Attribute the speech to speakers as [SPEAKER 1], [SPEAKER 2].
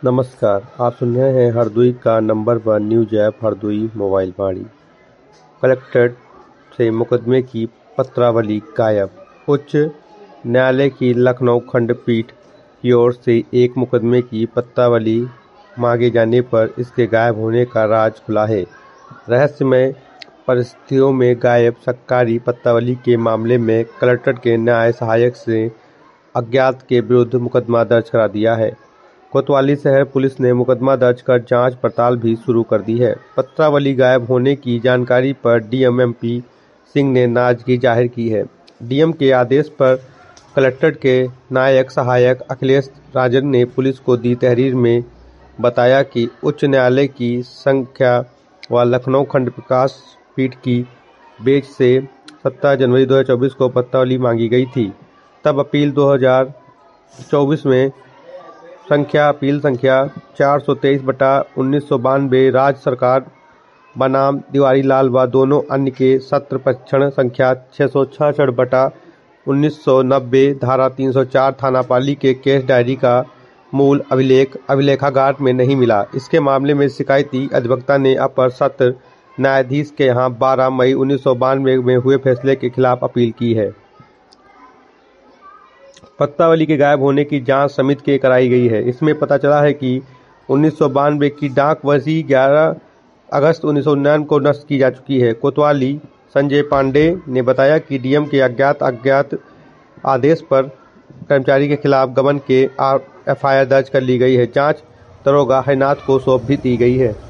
[SPEAKER 1] नमस्कार, आप सुन रहे हैं हरदोई का number 1 news app Hardoi mobile Vani. Collectorate से मुकदमे की पत्रावली गायब। उच्च न्यायालय की लखनऊ खंडपीठ की ओर से एक मुकदमे की पत्रावली मांगे जाने पर इसके गायब होने का राज खुला है। रहस्यमय परिस्थितियों में गायब सरकारी पत्रावली के मामले में कलेक्ट्रेट के न्याय सहायक से अज्ञात के विरुद्ध मुकदमा दर्ज करा दिया है। कोतवाली शहर पुलिस ने मुकदमा दर्ज कर जांच पड़ताल भी शुरू कर दी है। पत्रावली गायब होने की जानकारी पर डीएम एमपी सिंह ने नाराजगी जाहिर की है। डीएम के आदेश पर कलेक्ट्रेट के न्यायिक सहायक अखिलेश राजन ने पुलिस को दी तहरीर में बताया कि उच्च न्यायालय की संख्या व लखनऊ खंडप्रकाश पीठ की बेंच से 17 जनवरी 2024 को पत्रावली मांगी गई थी। तब अपील 2024 में अपील संख्या 423/1992 राज्य सरकार बनाम तिवारीलाल व दोनों अन्य के सत्र परीक्षण संख्या 666/1990 धारा 304 थानापाली के केस डायरी का मूल अभिलेख अभिलेखागार में नहीं मिला। इसके मामले में शिकायती अधिवक्ता ने अपर सत्र न्यायाधीश के यहाँ 12 मई 1992 में हुए फैसले के खिलाफ अपील की है। पत्रावली के गायब होने की जांच समिति के कराई गई है। इसमें पता चला है कि 1992 की डाक वर्जी 11 अगस्त 1999 को नष्ट की जा चुकी है। कोतवाली संजय पांडे ने बताया कि डीएम के अज्ञात आदेश पर कर्मचारी के खिलाफ गबन के एफआईआर दर्ज कर ली गई है। जांच दरोगा हरिनाथ को सौंप भी दी गई है।